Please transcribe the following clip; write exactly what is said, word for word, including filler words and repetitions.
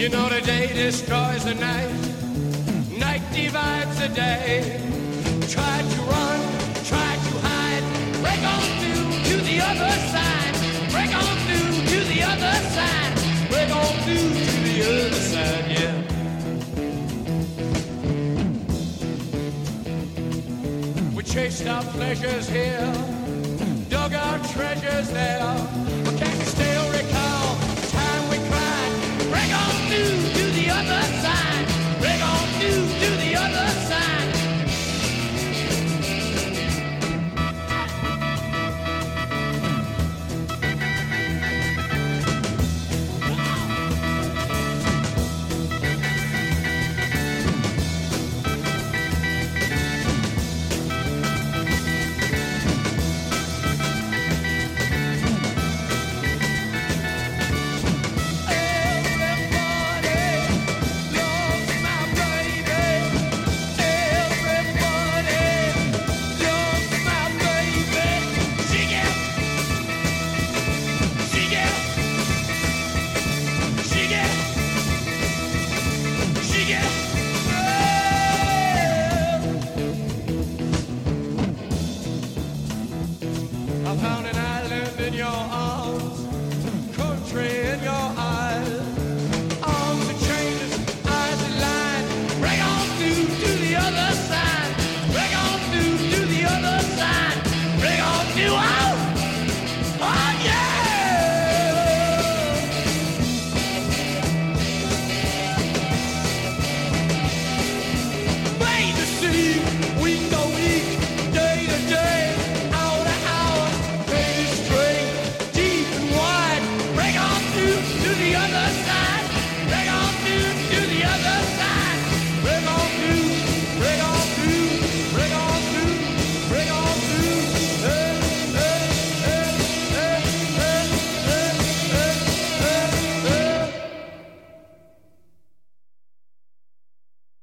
You know the day destroys the night, night divides the day. Try to run, try to hide, break on through to the other side, break on through to the other side, break on through to the other side, yeah. We chased our pleasures here, dug our treasures there, but can you still recall the time we cried? Break on through to the other side, break on through to the other side. I found an island in your arms, country in your eyes, arms that changes, eyes that line. Break on through to the other side, break on through to the other side, break on through. Oh, oh yeah! Bay to sea, week to week, day to day, hour to hour. Straight, deep and wide, break on through to the other side.